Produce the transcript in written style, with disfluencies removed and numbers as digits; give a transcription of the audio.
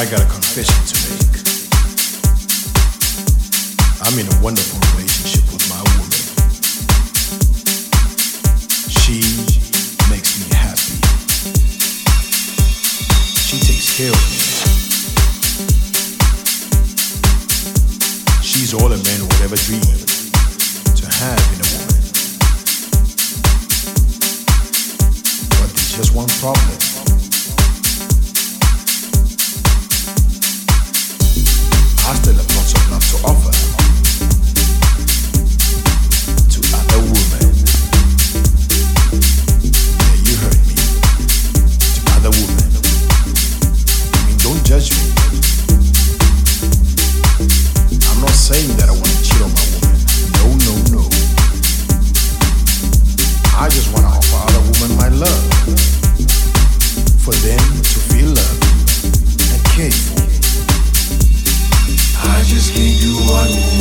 I got a confession to make. I'm in a wonderful relationship with my woman. She makes me happy. She takes care of me. She's all a man would ever dream to have in a woman. But there's just one problem. I still have lots of love to offer to other women. Yeah, you heard me. To other women. I mean, don't judge me. I'm not saying that I want to cheat on my woman. No, no, no. I just want to offer other women my love. For them to feel loved and cared for. I just can't do one